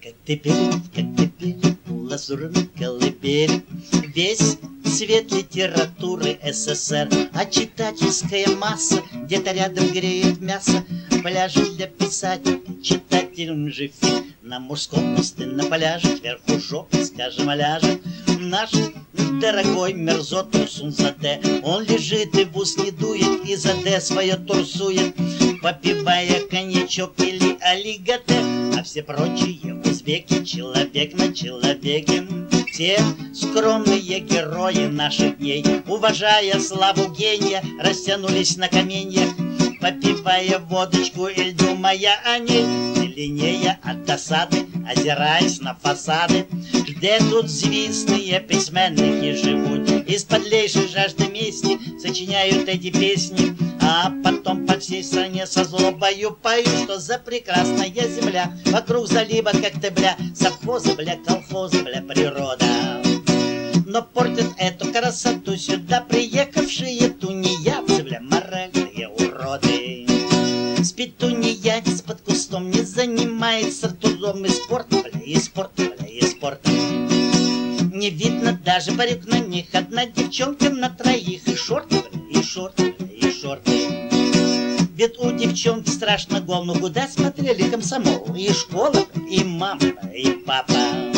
как теперь у лазурной колыбели весь цвет литературы СССР, а читательская масса где-то рядом греет мясо. Пляжи для писателей, читателям же фиг. На мужском пустынном пляже сверху жопы, скажем, ляжет наш дорогой мерзотный Сунцзаде. Он лежит и в ус не дует, и заде свое турсует, попивая коньячок или олиготе. А все прочие узбеки человек на человеке. Те скромные герои наших дней, уважая славу гения, растянулись на каменьях, попивая водочку и думая о ней, зеленея от досады, озираясь на фасады. Где тут звездные письменники живут, из подлейшей жажды мести сочиняют эти песни, а потом по всей стране со злобою поют, что за прекрасная земля вокруг залива Коктебля, совхозы, бля, колхозы, бля, природа. Но портят эту красоту сюда приехавшие тунеядцы, бля, моральные уроды. Спит тунеядец под кустом, не занимается трудом, и спортом, бля, и спортом, бля, и спортом. Не видно даже парик на них, одна девчонка на троих, и шорты, бля, и шорты, бля, и шорты. Ведь у девчонки страшно гол, но куда смотрели комсомол, и школа, и мама, и папа.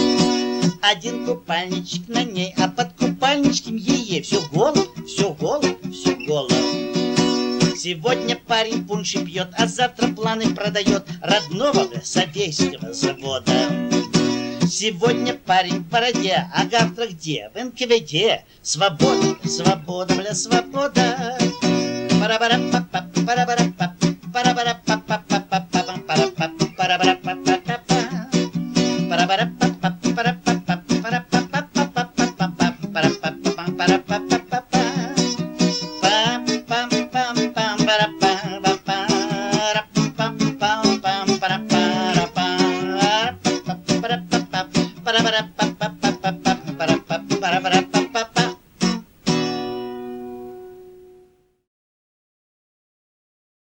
Один купальничек на ней, а под купальничком ей все голо, все голо, все голо. Сегодня парень пунши пьет, а завтра планы продает родного, бля, советского завода. Сегодня парень в бороде, а завтра где? В НКВД. Свобода, свобода, бля, свобода. Пара-пара-па-па, пара-пара-па, пара-пара-па-па, пара-пара-па-па, пара-пара-па-па-па, пара-пара-па-па, пара-па-па, пара-пара-па-па.